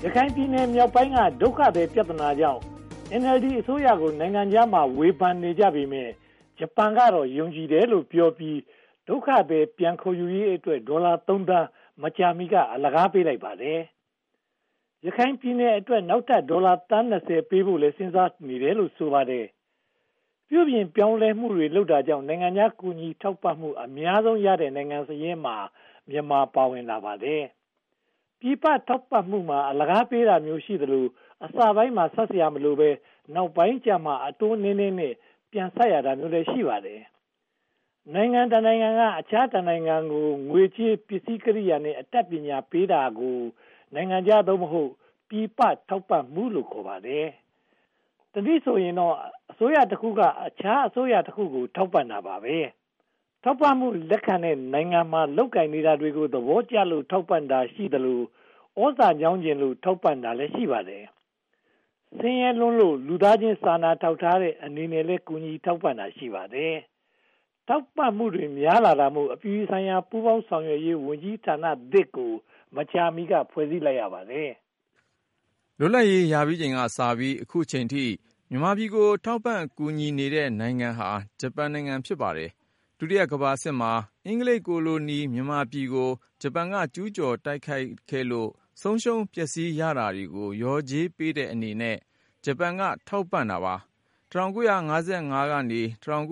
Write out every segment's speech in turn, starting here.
ခိုင်ပြည်နယ်မြောက်ပိုင်းကဒုက္ခသည်ပြဿနာကြောင့် NLD အစိုးရကိုနိုင်ငံခြားမှာဝေဖန်နေကြပေမယ့်ဂျပန်ကတော့ယုံကြည်တယ်လို့ပြောပြီးဒုက္ခသည်ပြန်ခေါ်ယူရေးအတွက်ဒေါ်လာ3 သန်းမကြာမီကအလကားပေးလိုက်ပါတယ်။ရခိုင်ပြည်နယ်အတွက်နောက်ထပ်ဒေါ်လာသန်း20ပေးဖို့လည်းစဉ်းစားနေတယ်လို့ဆိုပါတယ်။ပြုပြင်ပြောင်းလဲမှုတွေလုပ်တာကြောင့်နိုင်ငံခြားကူညီထောက်ပံ့မှုအများဆုံးရတဲ့နိုင်ငံစရင်းမှာမြန်မာပါဝင်လာပါတယ်။ပြည်ပထောက်ပံ့မှုမှာအလကားပေးတာမျိုးရှိသလိုအစပိုင်းမှာဆက်စရာမလိုပဲနောက်ပိုင်းကျမှအတိုးနည်းနည်းနဲ့ပြန်ဆက်ရတာမျိုးလည်းရှိပါတယ်။နိုင်ငံတကာနိုင်ငံကအခြားတနိုင်ငံကိုငွေကြေးပစ္စည်းကိရိယာနဲ့အတတ်ပညာပေးတာကိုနိုင်ငံခြားသို့မဟုတ်ပြည်ပထောက်ပံ့မှုလို့ခေါ်ပါတယ်။တနည်းဆိုရင်တော့အစိုးရတစ်ခုကအခြားအစိုးရတစ်ခုကိုထောက်ပံ့တာပါပဲ။ထောက်ပံ့မှုလက်ခံတဲ့နိုင်ငံမှာလုပ်ကိုင်နေတာတွေကိုသဘောကျလို့ထောက်ပံ့တာရှိသလိုဩဇာညောင်းကျင်လို့ထောက်ပံ့တာလည်းရှိပါတယ်။ဆင်းရဲလွန်းလို့လူသားချင်းစာနာထောက်ထားတဲ့အနေနဲ့လည်းကူညီထောက်ပံ့တာရှိပါတယ်။ထောက်ပံ့မှုတွေများလာတာမို့အပြည်ပြည်ဆိုင်ရာပူးပေါင်းဆောင်ရွက်ရေးဝန်ကြီးဌာနသစ်ကိုမကြာမီကဖွဲ့စည်းလိုက်ရပါတယ်။လွတ်လပ်ရေးရပြီးချိန်ကစပြီးအခုချိန်ထိမြန်မာပြည်ကိုထောက်ပံ့ကူညီနေတဲ့နိုင်ငံဟာဂျပန်နိုင်ငံဖြစ်ပါတယ်။ဒုတိယကမ္ဘာစစ်မှာအင်္ဂလိပ်ကိုလိုနီမြန်မာပြည်ကိုဂျပန်ကကျူးကျော်တိုက်ခိုက်ခဲ့လို့ဆုံးရှုံးပျက်စီးရတာတွေကိုရောကြေးပေးတဲ့အနေနဲ့ဂျပန်ကထောက်ပံ့တာပါ။1955ကနေ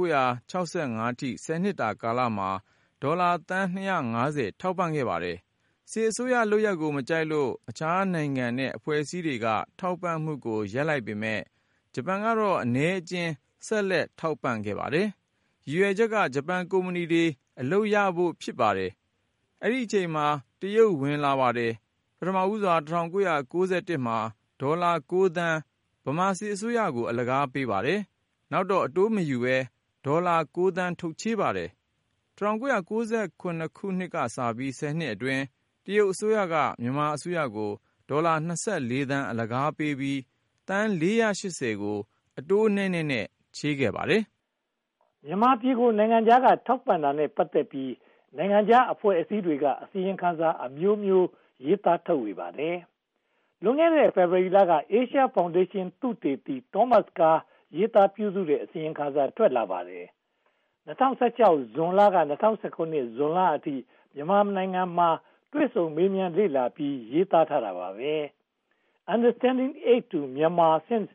1965ထိ10နှစ်တာကာလမှာဒေါ်လာသန်း250ထောက်ပံ့ခဲ့ပါတယ်။စစ်အစိုးရလုပ်ရက်ကိုမကြိုက်လို့အခြားနိုင်ငံနဲ့အဖွဲ့အစည်းတွေကထောက်ပံ့မှုကိုရပ်လိုက်ပေမဲ့ဂျပန်ကတော့အနည်းအကျဉ်းဆက်လက်ထောက်ပံ့ခဲ့ပါတယ်။ရည်ရွယ်ချက်ကဂျပန်ကုမ္ပဏီတွေအလုပ်ရဖို့ဖြစ်ပါတယ်။အဲ့ဒီအချိန်မှာတရုတ်ဝင်လာပါတယ်။ပထမဦးစွာ1991မှာဒေါ်လာ9 သန်းဗမာစစ်အစိုးရကိုအလကားပေးပါတယ်။နောက်တော့အတိုးမယူဘဲဒေါ်လာ9 သန်းထုတ်ချေးပါတယ်။1998ခုနှစ်ကစပြီး10နှစ်အတွင်းတရုတ်အစိုးရကမြန်မာအစိုးရကိုဒေါ်လာ24 သန်းအလကားပေးပြီးသန်း480ကိုအတိုးနည်းနည်းနဲ့ချေးခဲ့ပါတယ်။မြန်မာပြည်ကိုနိုင်ငံခြားကထောက်ပံ့တာနဲ့ပတ်သက်ပြီးနိုင်ငံခြားအဖွဲ့အစည်းတွေကအစည်းအဝေးခန်းစာအမျိုးမျိုးရေးသားထုတ်ဝေပါတယ်။လွန်ခဲ့တဲ့ဖေဖော်ဝါရီလက Asia Foundation သုတေသီ Thomas Carr ရေးသားပြုစုတဲ့အစီရင်ခံစာထွက်လာပါတယ်။2016ဇွန်လက2019ဇွန်လအထိမြန်မာနိုင်ငံမှာတွေ့ဆုံမေးမြန်းလေ့လာပြီးရေးသားထားတာပါပဲ။ Understanding Aid to Myanmar since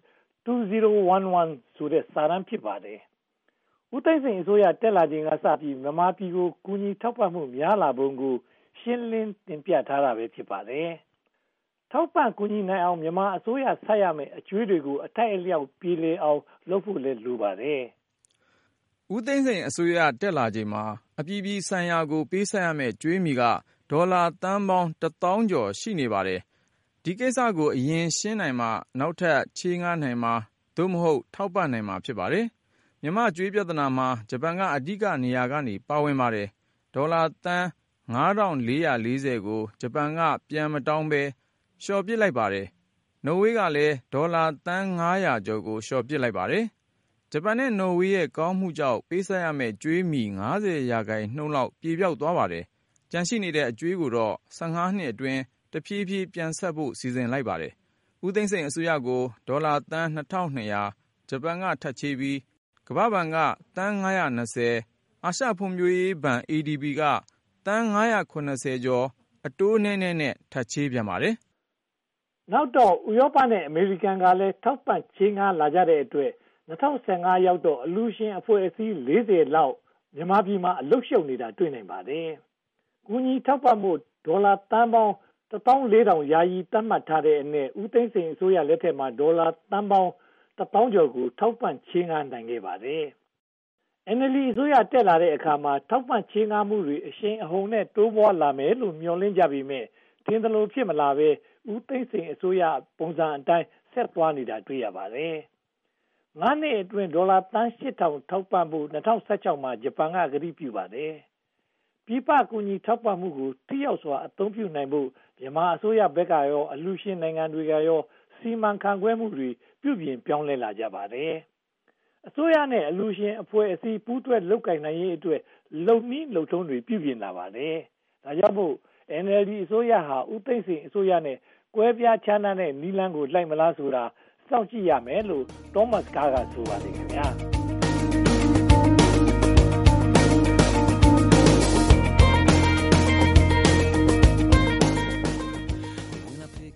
2011ဆိုတဲ့စာတမ်းဖြစ်ပါတယ်။ဦးသိန်းစိန်အစိုးရတက်လာချိန်ကစပြီးမြန်မာပြည်ကိုကူညီထောက်ပံ့မှုများလာပုံကိုရှင်းလင်းတင်ပြထားတာပဲဖြစ်ပါတယ်။ထောက်ပံ့ကူညီနိုင်အောင်မြန်မာအစိုးရဆက်ရမယ့်အကျွေးတွေကိုအထိုက်အလျောက်ပြေလည်အောင်လုပ်ဖို့လည်းလိုပါတယ်။ဦးသိန်းစိန်အစိုးရတက်လာချိန်မှာအပြည်ပြည်ဆိုင်ရာကိုပေးဆက်ရမယ့်ကျွေးမီကဒေါ်လာသန်းပေါင်း1000ကျော်ရှိနေပါတယ်။ဒီကိစ္စကိုအရင်ရှင်းနိုင်မှနောက်ထပ်ချေးငှားနိုင်မှာသို့မဟုတ်ထောက်ပံ့နိုင်မှာဖြစ်ပါတယ်။မြန်မာကျွေးပြဿနာမှာဂျပန်ကအဓိကနေရာကနေပါဝင်ပါတယ်။ဒေါ်လာသန်း9440ကိုဂျပန်ကပြန်မတောင်းဘဲလျှော့ပစ်လိုက်ပါတယ်။နော်ဝေးကလည်းဒေါ်လာသန်း900ကျော်ကိုလျှော့ပစ်လိုက်ပါတယ်။ဂျပန်နဲ့နော်ဝေးရဲ့ကောင်းမှုကြောင့်ပေးဆက်ရမယ့်ကျွေးမီ50%လောက်ပြေပြောက်သွားပါတယ်။ကျန်ရှိနေတဲ့အကျွေးကိုတော့15နှစ်အတွင်းတဖြည်းဖြည်းပြန်ဆက်ဖို့စီစဉ်လိုက်ပါတယ်။ဦးသိန်းစိန်အစိုးရကိုဒေါ်လာသန်း2200ဂျပန်ကထပ်ချေးပြီးကမ္ဘာ့ဘဏ်ကသန်း920အာရှဖွံ့ဖြိုးရေးဘဏ် ADB ကသန်း970ကျော်အတိုးနည်းနည်းနဲ့ထပ်ချေးပြန်ပါတယ်။နောက်တော့ဥရောပနဲ့အမေရိကန်ကလည်းထောက်ပံ့ချေးငှားလာကြတဲ့အတွက်2015ရောက်တော့အလူရှင်အဖွဲ့အစည်း40လောက်မြန်မာပြည်မှာအလုပ်ရှုပ်နေတာတွေ့နိုင်ပါတယ်။ကူညီထောက်ပံ့မှုဒေါ်လာသန်းပေါင်း14000ယာယီသတ်မှတ်ထားတဲ့အနက်ဦးသိန်းစိန်အစိုးရလက်ထက်မှာဒေါ်လာသန်းပေါင်း1000ကျော်ကိုထောက်ပံ့ချေးငှားနိုင်ခဲ့ပါတယ်။ NLD အစိုးရတက်လာတဲ့အခါမှာထောက်ပံ့ချေးငှားမှုတွေအရှိန်အဟုန်နဲ့တိုးပွားလာမယ်လို့မျှော်လင့်ကြပေမယ့်ထင်သလိုဖြစ်မလာဘဲဦးသိန်းစိန်အစိုးရပုံစံအတိုင်းဆက်သွားနေတာတွေ့ရပါတယ်။9 နှစ်အတွင်းဒေါ်လာသန်း8000ထောက်ပံ့ဖို့2016မှာဂျပန်ကကတိပြုပါတယ်။ပြည်ပကူညီထောက်ပံ့မှုကိုထိရောက်စွာအသုံးပြုနိုင်ဖို့မြန်မာအစိုးရဘက်ကရောအလှူရှင်နိုင်ငံတွေကရောစီမံခန့်ခွဲမှုတွေပြုပြင်ပြောင်းလဲလာကြပါတယ်။အစိုးရနဲ့အလှူရှင်အဖွဲ့အစည်းပူးတွဲလုပ်ကိုင်နိုင်ရေးအတွက်လုံနည်းလုံထုံးတွေပြုပြင်လာပါတယ်။ဒါကြောင့်မို့NLD အစိုးရဟာဦးသိန်းစိန်အစိုးရနဲ့ကွဲပြားခြားနားတဲ့နည်းလမ်းကိုလိုက်မလားဆိုတာစောင့်ကြည့်ရမယ်လို့ Thomas Carr ကဆိုပါတယ်ခင်ဗျာ။